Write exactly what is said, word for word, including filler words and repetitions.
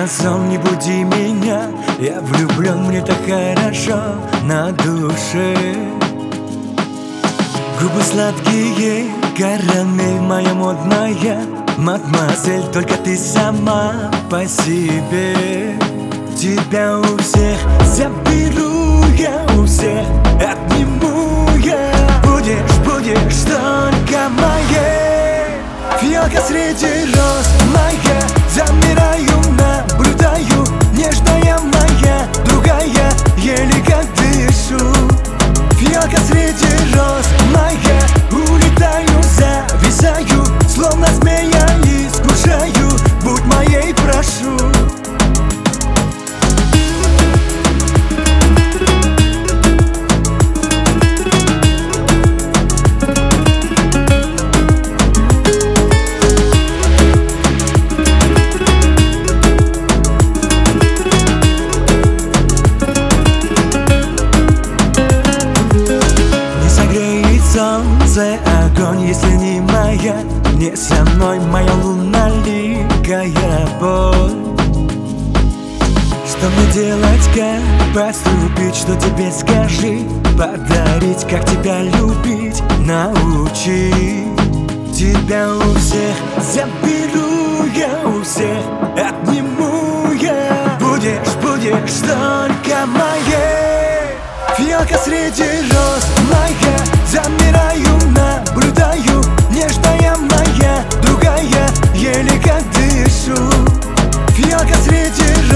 сон, не буди меня. Я влюблен, мне так хорошо на душе. Губы сладкие, карамель моя модная. Мадемуазель, только ты сама по себе. Тебя у всех заберу, я у всех отниму я. Будешь, будешь только моей. Фиалка среди роз моя. Замираю, наблюдаю. Нежная моя, другая, еле как дышу. Фиалка среди роз моя. Улетаю, зависаю, словно змея искушаю. Будь моей, прошу. Солнце, огонь, если не моя, не со мной моя луналикая боль. Что мне делать, как поступить, что тебе скажи, подарить, как тебя любить, научи. Тебя у всех заберу, я у всех отниму я. Будешь, будешь только моей. Фиалка среди роз моя. Замираю, наблюдаю. Нежная моя, другая, еле как дышу. Фиалка среди